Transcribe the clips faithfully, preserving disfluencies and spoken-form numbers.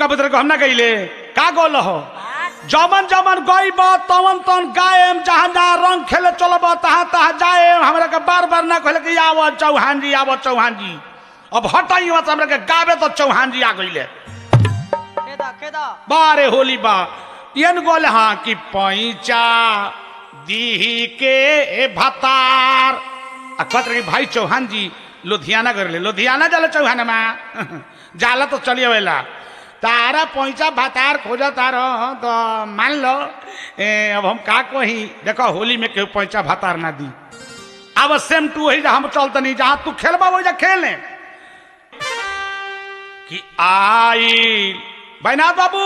कबूतर को हम ना गईले का गोल हो जमन जमन गईब तवन तवन गायम जहाँ जहाँ रंग खेले चलब तहाँ तहाँ जाए हमरा के बार बार ना कहले कि आव चौहान जी आव चौहान जी अब हटाई मत हमरा के गावे तो चौहान जी आ गईले खेदा खेदा बारे होली बा येन गोले हाँ कि पैचा दीही के भतार आ कहत रहे भाई चौहान जी लुधियाना कर ले लुधियाना जाला चौहान में जाला तो चलिए वेला तारा पैसा भतार खोजा तारो तो मान लो ए, अब हम का कही देखो होली में केहू पैसा भतार ना दी अब सेम टू वही हम चलते नहीं जहां तू खेलबा वही जा खेले कि आई बैनाथ बाबू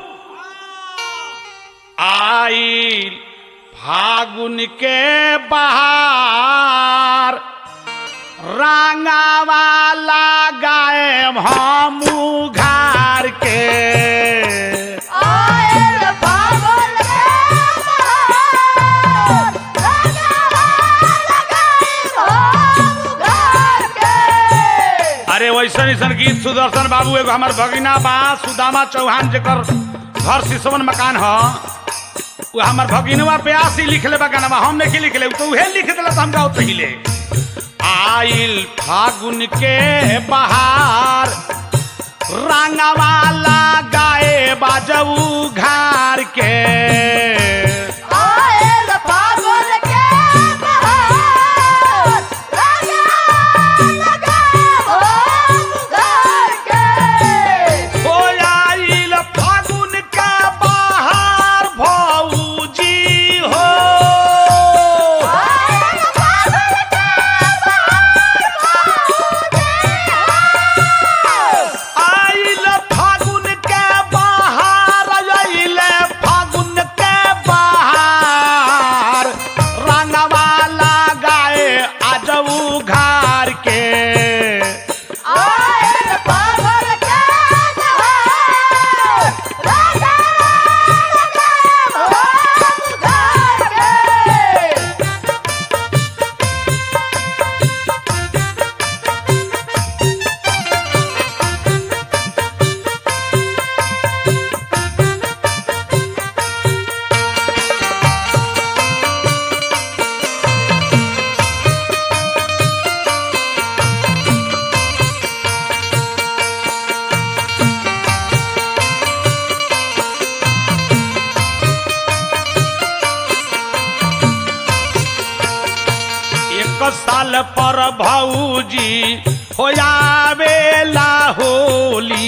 आई फागुन के बहार रंगावाला गाए हम घार के आयल फागुन के बहार रंगावाला गाए हम घार के। अरे वैसन ऐसन गीत सुदर्शन बाबू एगो हमार भगिना बा सुदामा चौहान जेकर घर सिसवन मकान ह वो हमार भगिनवा प्यास ही लिख ले बा गाना हम नहीं लिख ले तो उहे लिख देला तो हम गाओ पहिले आइल फागुन के बहार रंगवाला गाए बाजऊ घार के आयल फागुन के बहार रंगावाला गाए हम घार के। ओ आइल फागुन के बहार भौजी हो आयल फागुन के आइल फागुन के बहार आइल फागुन के बहार रंगवाला गाए आजऊ घार के आयल फागुन के बहार रंगावाला गाए हम घार के। एक साल पर भौजी होयावेला होली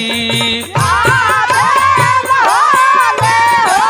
आवेल होले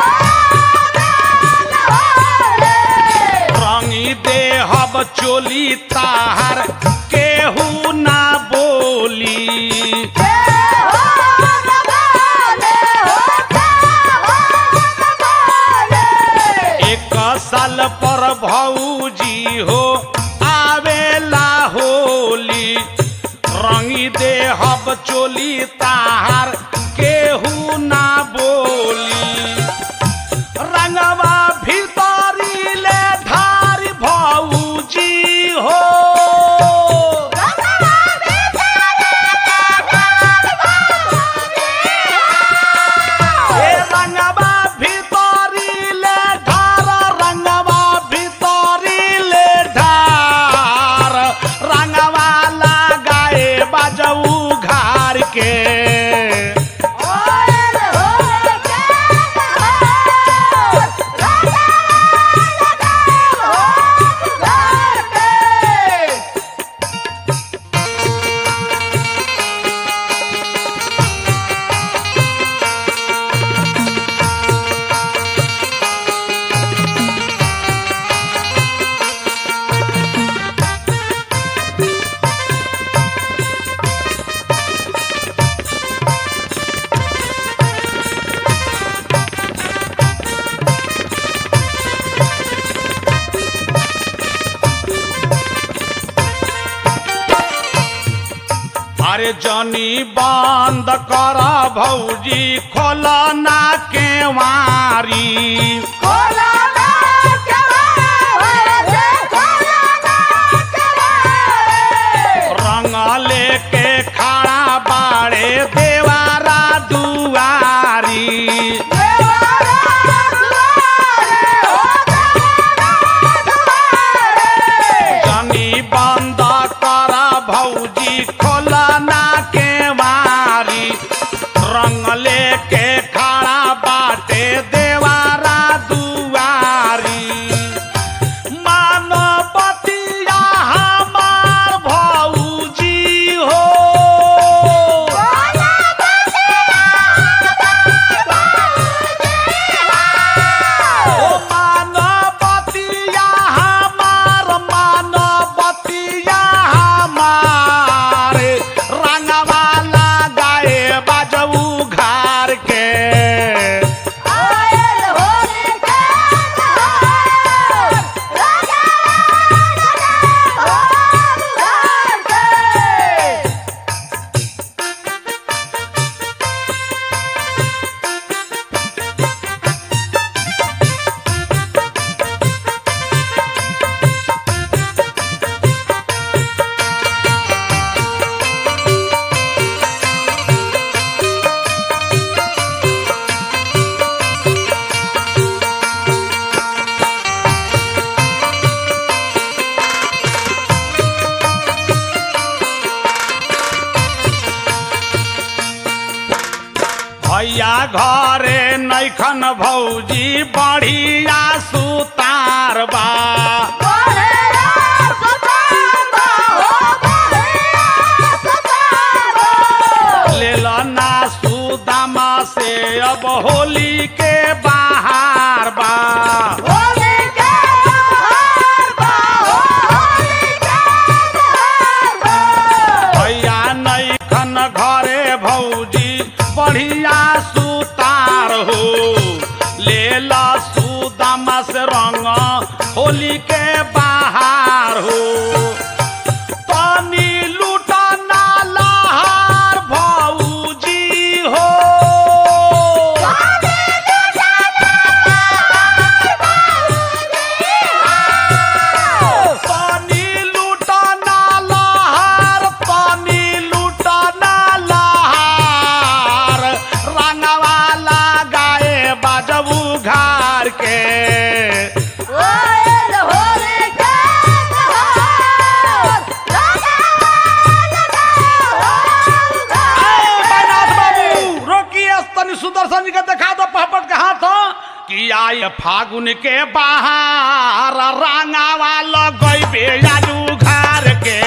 होवेल होले रंगी देहब चोली ताहार केहू ना बोली के हो न बोले हो के हो न बोले। एक साल पर भौजी हो आवेला होली रंगी देहब चोली ताहार केहू ना बोली रंगवा भीतरी ले धारी भौजी हो रंगवा भीतरी ले धारी भौजी हो। ए रंगवा भीतरी ले धार रंगवा भीतरी ले धार रंगवा लगाए बाजऊ घार के आयल होले के बहार रंगावाला गाए हम घार के। अरे जनी बंद कर भौजी खोला ना केवारी खोला ना केवाड़ी, खोला ना केवाड़ी। रंग लेके खड़ा बाड़े देवारा दुआ रंग लेके खड़ा बाटे देवारा दुआरी मानवतिया हमार भौजी हो ओ मानवतिया हमार मानवतिया हमार रंगवाला गाए बाजू घर के आयल होली के बहार राजा भैया घरे नैखन भौजी बढ़िया सुतार बा लेला ना सुदामा से अब होली के बाहर बा भैया नैखन घरे भौजी बढ़िया सुतार हो लेला सुदामा से रंग होली के बाहर हो पानी लूटा ना लहार भौजी हो पानी लूटा ना लहार पानी लूटा ना लहार रंगवाला गाए बाजू घर के सुदर्शन जी का देखा दो पहपट के हाथ कि आई फागुन के बाहर रंगावा लगई बेजाजू घर के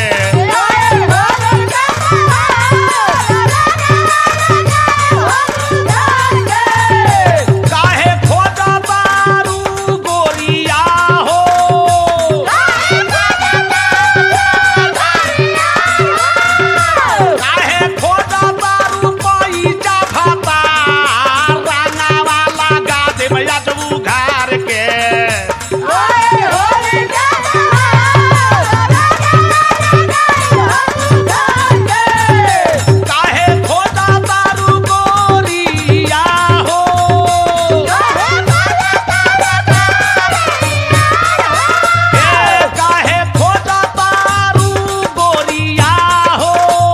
काहे खोजा दारू गोरिया हो काहे खोजा दारू पैसा भाता रंगावा लगा दे बेजाजू घर के काहे खोजा दारू गोरिया हो ए काहे खोजा दारू गोरिया हो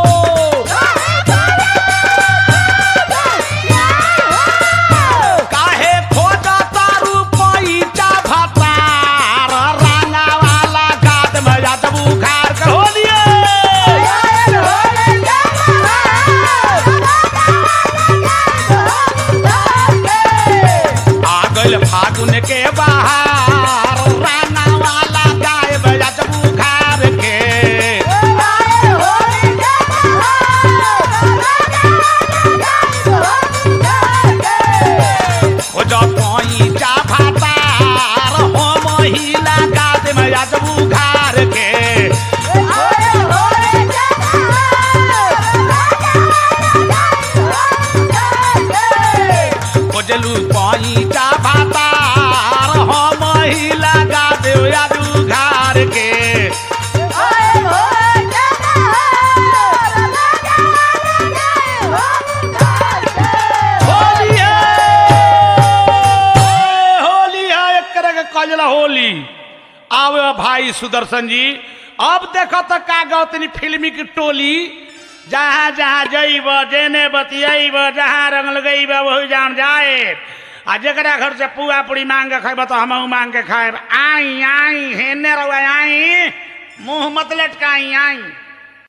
काहे खोजा दारू पैसा भातार रंगावा लगा दे बेजाजू घर के होलिए आगल फागुन के बाहर रंगावा गाए बेजाजू घर के हो जो पैसा भातार हो महिला गा दे बेजाजू घर के खोजलू पैसा भातार हो महिला गा दे बेजाजू घर के होली है होली है एक तरह के कजला होली आवे भाई सुदर्शन जी अब देखो तो का गौतनी फिल्मी की टोली जहाँ जहाँ जइब जेने बतियब जहाँ रंग लगेब वही जान जाए आ जरा घर से पुआ पूरी मांग के खेब तो हम मांग के खाएब आई आई हेने रहुआ आई मुंह मत लटकाई आई